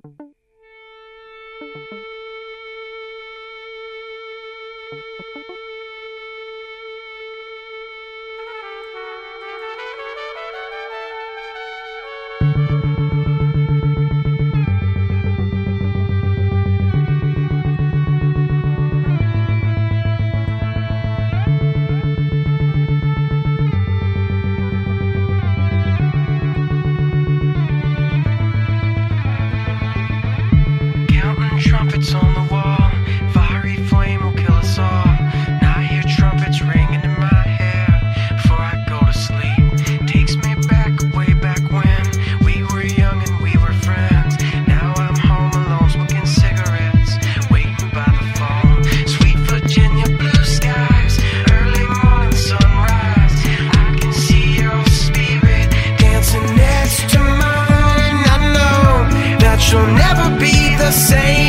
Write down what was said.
Trumpets on the wall, fiery flame will kill us all. Now I hear trumpets ringing in my head before I go to sleep. Takes me back, way back when we were young and we were friends. Now I'm home alone smoking cigarettes, waiting by the phone. Sweet Virginia blue skies, early morning sunrise. I can see your spirit dancing next to mine. I know that you'll never be the same.